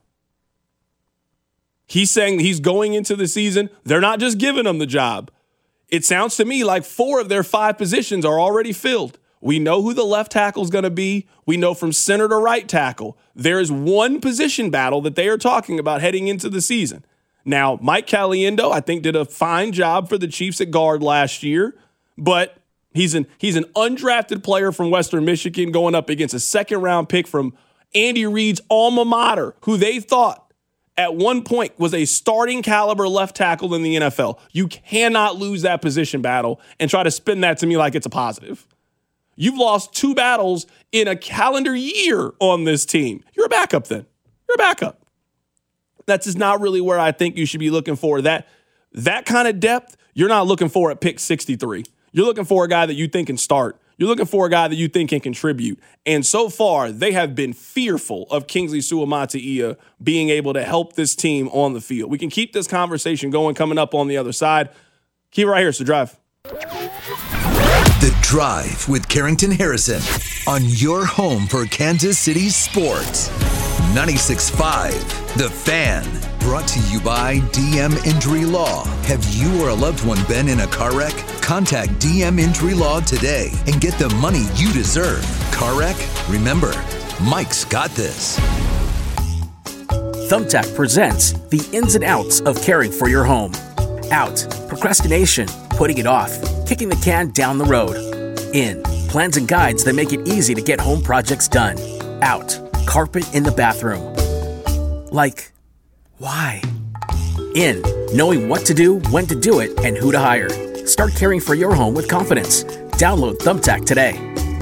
He's saying he's going into the season. They're not just giving him the job. It sounds to me like four of their five positions are already filled. We know who the left tackle is going to be. We know from center to right tackle. There is one position battle that they are talking about heading into the season. Now, Mike Caliendo, I think, did a fine job for the Chiefs at guard last year, but he's an he's an undrafted player from Western Michigan going up against a second-round pick from Andy Reid's alma mater, who they thought at one point was a starting caliber left tackle in the N F L. You cannot lose that position battle and try to spin that to me like it's a positive. You've lost two battles in a calendar year on this team. You're a backup then. You're a backup. That's just not really where I think you should be looking for. That, that kind of depth, you're not looking for at pick sixty-three. You're looking for a guy that you think can start. You're looking for a guy that you think can contribute. And so far, they have been fearful of Kingsley Suamataia being able to help this team on the field. We can keep this conversation going coming up on the other side. Keep it right here, so drive. The Drive with Carrington Harrison on your home for Kansas City sports. ninety-six point five, The Fan. Brought to you by D M Injury Law. Have you or a loved one been in a car wreck? Contact D M Injury Law today and get the money you deserve. Car wreck? Remember, Mike's got this. Thumbtack presents the ins and outs of caring for your home. Out, procrastination, putting it off, kicking the can down the road. In, plans and guides that make it easy to get home projects done. Out, carpet in the bathroom. Like, why? In, knowing what to do, when to do it, and who to hire. Start caring for your home with confidence. Download Thumbtack today.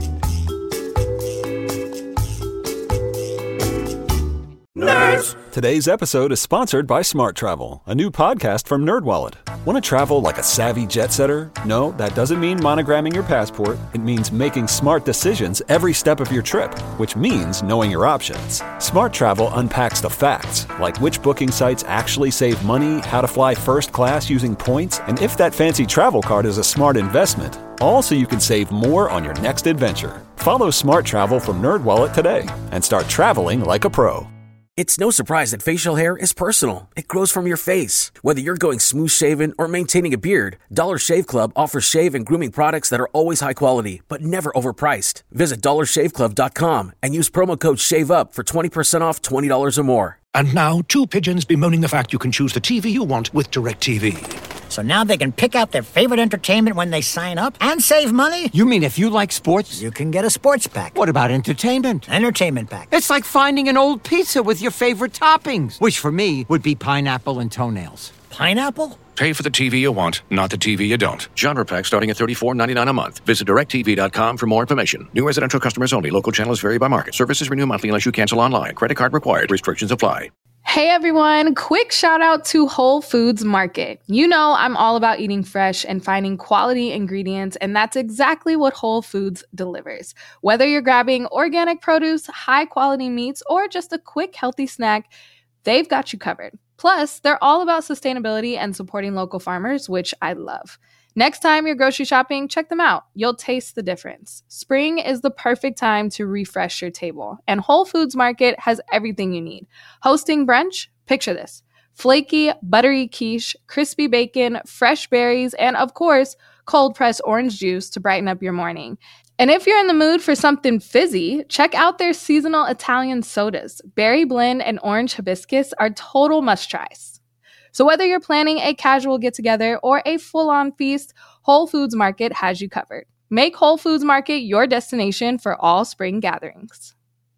Nerds! Today's episode is sponsored by Smart Travel, a new podcast from NerdWallet. Want to travel like a savvy jet setter? No, that doesn't mean monogramming your passport. It means making smart decisions every step of your trip, which means knowing your options. Smart Travel unpacks the facts, like which booking sites actually save money, how to fly first class using points, and if that fancy travel card is a smart investment. All so you can save more on your next adventure. Follow Smart Travel from NerdWallet today and start traveling like a pro. It's no surprise that facial hair is personal. It grows from your face. Whether you're going smooth-shaven or maintaining a beard, Dollar Shave Club offers shave and grooming products that are always high quality, but never overpriced. Visit dollar shave club dot com and use promo code SHAVEUP for twenty percent off twenty dollars or more. And now, two pigeons bemoaning the fact you can choose the T V you want with DirecTV. So now they can pick out their favorite entertainment when they sign up and save money? You mean if you like sports? You can get a sports pack. What about entertainment? Entertainment pack. It's like finding an old pizza with your favorite toppings, which for me would be pineapple and toenails. Pineapple? Pay for the T V you want, not the T V you don't. Genre pack starting at thirty-four ninety-nine a month. Visit direct T V dot com for more information. New residential customers only. Local channels vary by market. Services renew monthly unless you cancel online. Credit card required. Restrictions apply. Hey everyone, quick shout out to Whole Foods Market. You know I'm all about eating fresh and finding quality ingredients, and that's exactly what Whole Foods delivers. Whether you're grabbing organic produce, high quality meats, or just a quick healthy snack, they've got you covered. Plus, they're all about sustainability and supporting local farmers, which I love. Next time you're grocery shopping, check them out. You'll taste the difference. Spring is the perfect time to refresh your table, and Whole Foods Market has everything you need. Hosting brunch? Picture this. Flaky, buttery quiche, crispy bacon, fresh berries, and of course, cold-pressed orange juice to brighten up your morning. And if you're in the mood for something fizzy, check out their seasonal Italian sodas. Berry blend and orange hibiscus are total must-tries. So whether you're planning a casual get-together or a full-on feast, Whole Foods Market has you covered. Make Whole Foods Market your destination for all spring gatherings.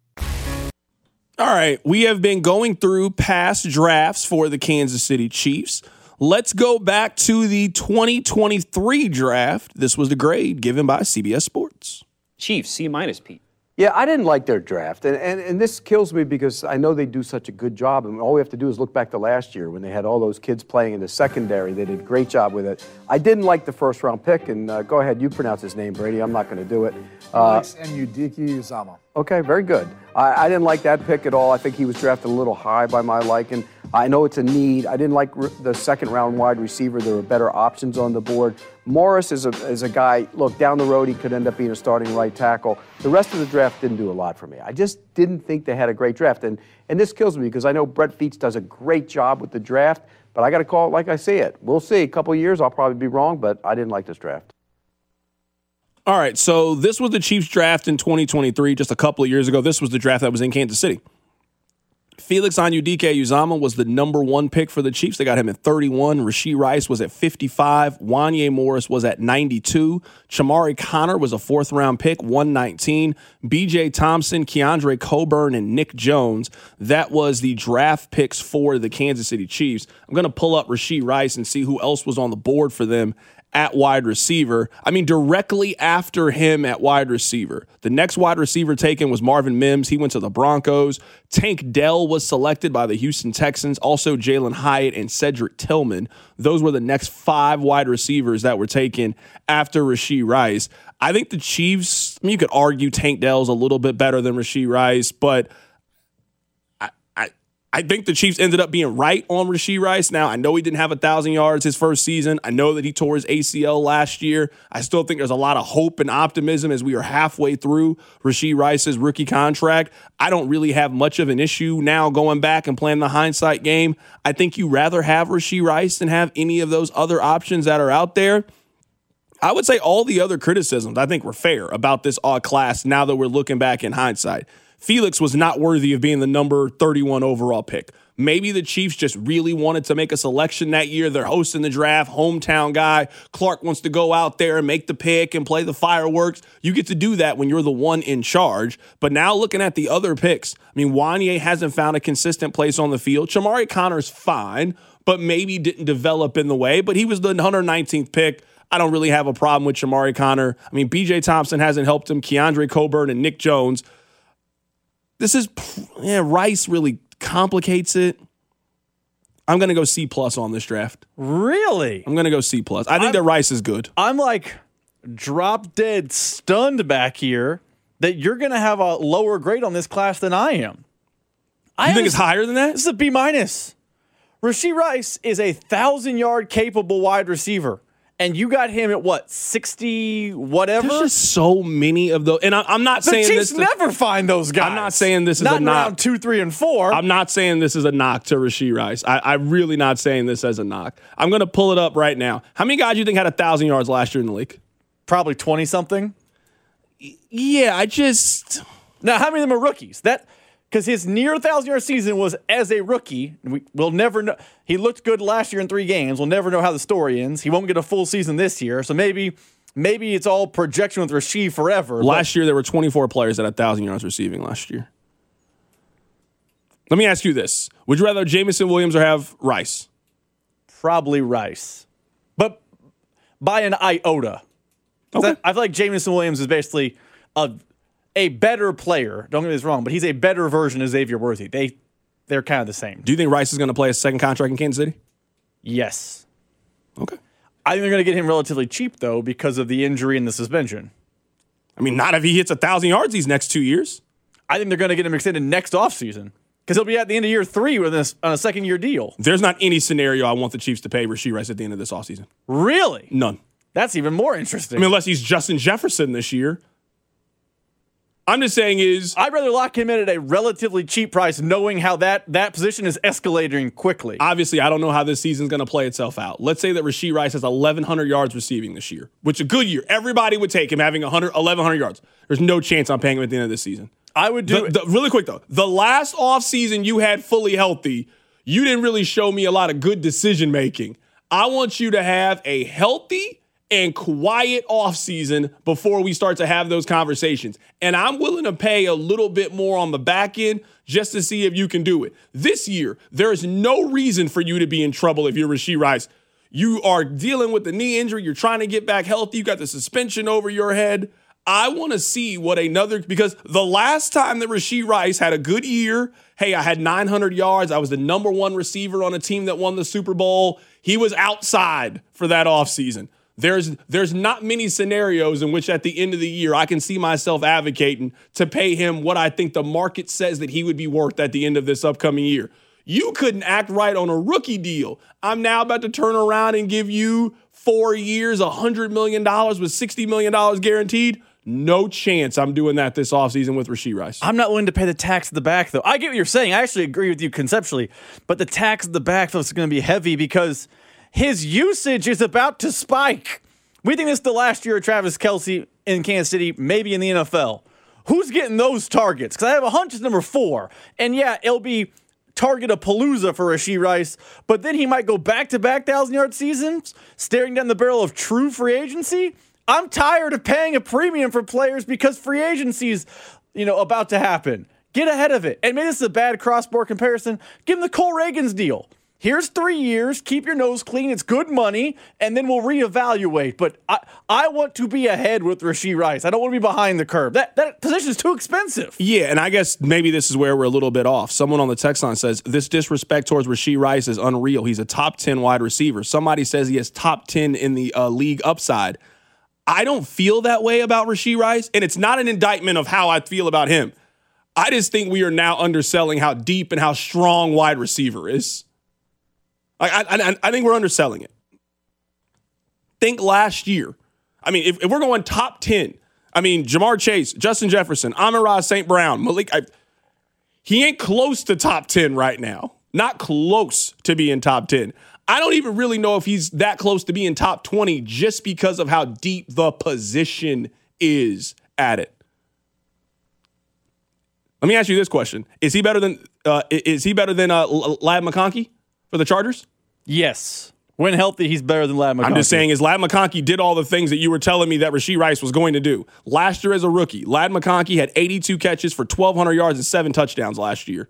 All right, we have been going through past drafts for the Kansas City Chiefs. Let's go back to the twenty twenty-three draft. This was the grade given by C B S Sports. Chiefs, C minus, Pete. Yeah, I didn't like their draft, and, and and this kills me because I know they do such a good job, and all we have to do is look back to last year when they had all those kids playing in the secondary. They did a great job with it. I didn't like the first-round pick, and uh, go ahead, you pronounce his name, Brady. I'm not going to do it. Uh, Alex Anudike-Uzomah. Okay, very good. I, I didn't like that pick at all. I think he was drafted a little high by my liking. I know it's a need. I didn't like re- the second-round wide receiver. There were better options on the board. Morris is a, is a guy, look, down the road, he could end up being a starting right tackle. The rest of the draft didn't do a lot for me. I just didn't think they had a great draft. And, and this kills me because I know Brett Veach does a great job with the draft, but I got to call it like I see it. We'll see. A couple of years, I'll probably be wrong, but I didn't like this draft. All right, so this was the Chiefs draft in twenty twenty-three, just a couple of years ago. This was the draft that was in Kansas City. Felix Anudike-Uzomah was the number one pick for the Chiefs. They got him at thirty-one. Rashee Rice was at fifty-five. Wanya Morris was at ninety-two. Chamari Connor was a fourth-round pick, one nineteen. B J Thompson, Keandre Coburn, and Nick Jones. That was the draft picks for the Kansas City Chiefs. I'm going to pull up Rashee Rice and see who else was on the board for them at wide receiver. I mean, directly after him at wide receiver. The next wide receiver taken was Marvin Mims. He went to the Broncos. Tank Dell was selected by the Houston Texans. Also Jalen Hyatt and Cedric Tillman. Those were the next five wide receivers that were taken after Rashee Rice. I think the Chiefs, I mean, you could argue Tank Dell's a little bit better than Rashee Rice, but I think the Chiefs ended up being right on Rashee Rice. Now, I know he didn't have one thousand yards his first season. I know that he tore his A C L last year. I still think there's a lot of hope and optimism as we are halfway through Rashee Rice's rookie contract. I don't really have much of an issue now going back and playing the hindsight game. I think you rather have Rashee Rice than have any of those other options that are out there. I would say all the other criticisms I think were fair about this odd class now that we're looking back in hindsight. Felix was not worthy of being the number thirty-one overall pick. Maybe the Chiefs just really wanted to make a selection that year. They're hosting the draft, hometown guy. Clark wants to go out there and make the pick and play the fireworks. You get to do that when you're the one in charge. But now looking at the other picks, I mean, Wanya hasn't found a consistent place on the field. Shamari Connor's fine, but maybe didn't develop in the way. But he was the one hundred nineteenth pick. I don't really have a problem with Shamari Connor. I mean, B J Thompson hasn't helped him. Keandre Coburn and Nick Jones. This is, yeah, Rice really complicates it. I'm going to go C plus on this draft. Really? I'm going to go C plus. I think I'm, that Rice is good. I'm like drop dead stunned back here that you're going to have a lower grade on this class than I am. I you think it's higher than that? This is a B minus. Rashee Rice is a thousand yard capable wide receiver. And you got him at what, sixty whatever? There's just so many of those. And I, I'm not the saying Chiefs this. To, never find those guys. I'm not saying this is not a in knock. Round two, three, and four. I'm not saying this is a knock to Rashee Rice. I, I'm really not saying this as a knock. I'm going to pull it up right now. How many guys do you think had one thousand yards last year in the league? Probably twenty-something. Yeah, I just... Now, how many of them are rookies? That... Because his near one thousand yard season was as a rookie. We, we'll never know. He looked good last year in three games. We'll never know how the story ends. He won't get a full season this year. So maybe maybe it's all projection with Rashee forever. Last year, there were twenty-four players that had one thousand yards receiving last year. Let me ask you this. Would you rather Jameson Williams or have Rice? Probably Rice. But by an iota. Okay. I feel like Jameson Williams is basically a... a better player. Don't get me this wrong, but he's a better version of Xavier Worthy. They, they're kind of the same. Do you think Rice is going to play a second contract in Kansas City? Yes. Okay. I think they're going to get him relatively cheap, though, because of the injury and the suspension. I mean, not if he hits one thousand yards these next two years. I think they're going to get him extended next offseason because he'll be at the end of year three with this, on a second-year deal. There's not any scenario I want the Chiefs to pay Rashee Rice at the end of this offseason. Really? None. That's even more interesting. I mean, unless he's Justin Jefferson this year. I'm just saying is... I'd rather lock him in at a relatively cheap price knowing how that, that position is escalating quickly. Obviously, I don't know how this season's going to play itself out. Let's say that Rashee Rice has eleven hundred yards receiving this year, which is a good year. Everybody would take him having one hundred, eleven hundred yards. There's no chance I'm paying him at the end of this season. I would do... The, the, really quick, though. The last offseason you had fully healthy, you didn't really show me a lot of good decision-making. I want you to have a healthy... and quiet offseason before we start to have those conversations. And I'm willing to pay a little bit more on the back end just to see if you can do it. This year, there is no reason for you to be in trouble if you're Rashee Rice. You are dealing with the knee injury. You're trying to get back healthy. You got the suspension over your head. I want to see what another, because the last time that Rashee Rice had a good year, hey, I had nine hundred yards. I was the number one receiver on a team that won the Super Bowl. He was outside for that offseason. There's there's not many scenarios in which at the end of the year I can see myself advocating to pay him what I think the market says that he would be worth at the end of this upcoming year. You couldn't act right on a rookie deal. I'm now about to turn around and give you four years, one hundred million dollars with sixty million dollars guaranteed. No chance I'm doing that this offseason with Rashee Rice. I'm not willing to pay the tax at the back, though. I get what you're saying. I actually agree with you conceptually. But the tax at the back, though, is going to be heavy because his usage is about to spike. We think this is the last year of Travis Kelce in Kansas City, maybe in the N F L. Who's getting those targets? Because I have a hunch it's number four. And yeah, it'll be target-a-palooza for Rashee Rice, but then he might go back-to-back thousand-yard seasons, staring down the barrel of true free agency. I'm tired of paying a premium for players because free agency is, you know, about to happen. Get ahead of it. And maybe this is a bad cross-board comparison. Give him the Cole Reagans deal. Here's three years. Keep your nose clean. It's good money. And then we'll reevaluate. But I, I want to be ahead with Rashee Rice. I don't want to be behind the curve. That, that position is too expensive. Yeah, and I guess maybe this is where we're a little bit off. Someone on the text line says, this disrespect towards Rashee Rice is unreal. He's a top ten wide receiver. Somebody says he has top ten in the uh, league upside. I don't feel that way about Rashee Rice, and it's not an indictment of how I feel about him. I just think we are now underselling how deep and how strong wide receiver is. Like I, I, I think we're underselling it. Think last year. I mean, if, if we're going top ten, I mean, Jamar Chase, Justin Jefferson, Amon-Ra Saint Brown, Malik, I, he ain't close to top ten right now. Not close to being top ten. I don't even really know if he's that close to being top twenty just because of how deep the position is at it. Let me ask you this question: Is he better than uh, is he better than uh, Ladd McConkey for the Chargers? Yes. When healthy, he's better than Ladd McConkey. I'm just saying, is Ladd McConkey did all the things that you were telling me that Rashee Rice was going to do last year as a rookie? Ladd McConkey had eighty-two catches for twelve hundred yards and seven touchdowns last year.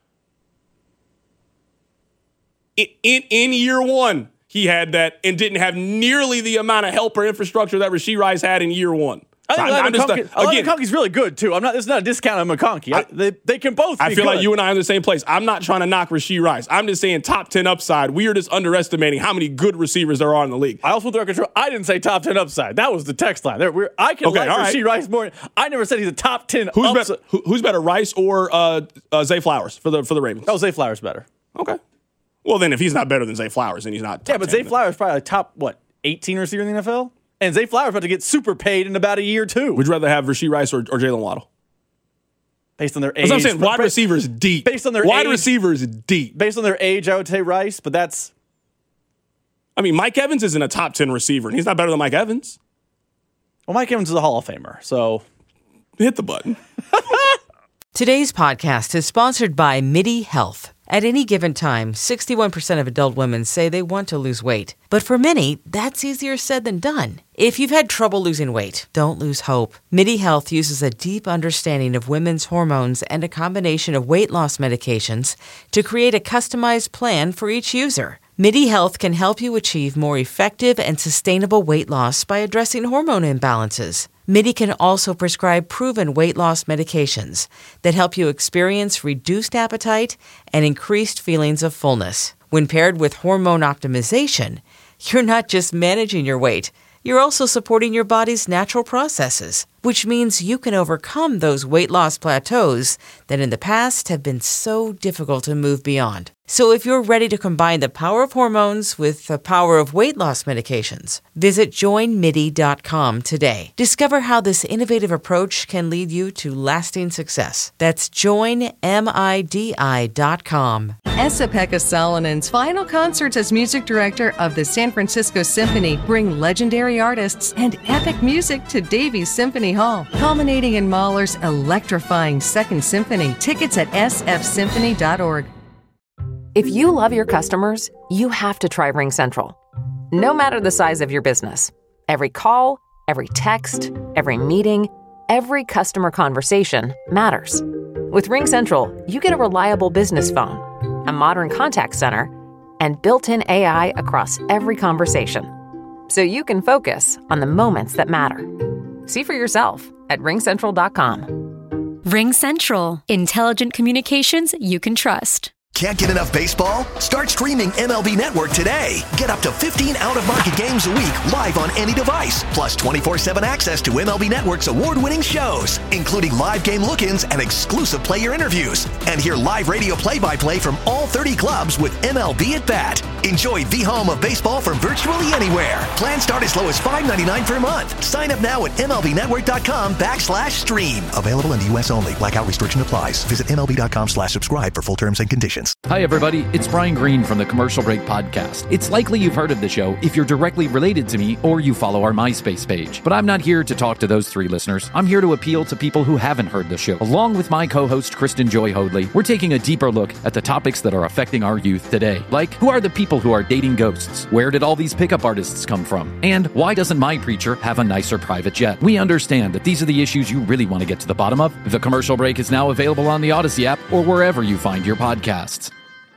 In, in in year one, he had that and didn't have nearly the amount of help or infrastructure that Rashee Rice had in year one. I think I'm, I'm McConkey, just, uh, again, again, McConkey's really good, too. I'm not. It's not a discount on McConkey. I, they, they can both be I feel good. like you and I are in the same place. I'm not trying to knock Rashee Rice. I'm just saying top ten upside. We are just underestimating how many good receivers there are in the league. I also, with the record, I didn't say top ten upside. That was the text line. There, we're, I can Okay, like all right. Rashee Rice more. I never said he's a top ten Who's upside. better? Who, who's better, Rice or uh, uh, Zay Flowers for the for the Ravens? Oh, Zay Flowers better. Okay. Well, then if he's not better than Zay Flowers, then he's not. Top Yeah, but ten, Zay then. Flowers is probably a top what eighteen receiver in the N F L, and Zay Flowers about to get super paid in about a year too. Would you rather have Rashee Rice or, or Jalen Waddle? Based on their age, That's what I'm saying. Wide receivers deep. Based on their wide age, receivers deep. Based on their age, I would say Rice, but that's. I mean, Mike Evans isn't a top ten receiver, and he's not better than Mike Evans. Well, Mike Evans is a Hall of Famer, so hit the button. Today's podcast is sponsored by MIDI Health. At any given time, sixty-one percent of adult women say they want to lose weight. But for many, that's easier said than done. If you've had trouble losing weight, don't lose hope. MIDI Health uses a deep understanding of women's hormones and a combination of weight loss medications to create a customized plan for each user. MIDI Health can help you achieve more effective and sustainable weight loss by addressing hormone imbalances. MIDI can also prescribe proven weight loss medications that help you experience reduced appetite and increased feelings of fullness. When paired with hormone optimization, you're not just managing your weight, you're also supporting your body's natural processes, which means you can overcome those weight loss plateaus that in the past have been so difficult to move beyond. So if you're ready to combine the power of hormones with the power of weight loss medications, visit join midi dot com today. Discover how this innovative approach can lead you to lasting success. That's join midi dot com. Esa-Pekka Salonen's final concerts as music director of the San Francisco Symphony bring legendary artists and epic music to Davies Symphony Hall, culminating in Mahler's electrifying Second Symphony. Tickets at s f symphony dot org. If you love your customers, you have to try RingCentral. No matter the size of your business, every call, every text, every meeting, every customer conversation matters. With RingCentral, you get a reliable business phone, a modern contact center, and built-in A I across every conversation. So you can focus on the moments that matter. See for yourself at ring central dot com. RingCentral. Intelligent communications you can trust. Can't get enough baseball? Start streaming M L B Network today. Get up to fifteen out-of-market games a week live on any device, plus twenty-four seven access to M L B Network's award-winning shows, including live game look-ins and exclusive player interviews. And hear live radio play-by-play from all thirty clubs with M L B at Bat. Enjoy the home of baseball from virtually anywhere. Plans start as low as five dollars and ninety-nine cents per month. Sign up now at M L B network dot com backslash stream. Available in the U S only. Blackout restriction applies. Visit M L B dot com slash subscribe for full terms and conditions. Hi, everybody. It's Brian Green from the Commercial Break Podcast. It's likely you've heard of the show if you're directly related to me or you follow our MySpace page. But I'm not here to talk to those three listeners. I'm here to appeal to people who haven't heard the show. Along with my co-host, Kristen Joy Hoadley, we're taking a deeper look at the topics that are affecting our youth today. Like, who are the people who are dating ghosts? Where did all these pickup artists come from? And why doesn't my preacher have a nicer private jet? We understand that these are the issues you really want to get to the bottom of. The Commercial Break is now available on the Odyssey app or wherever you find your podcasts.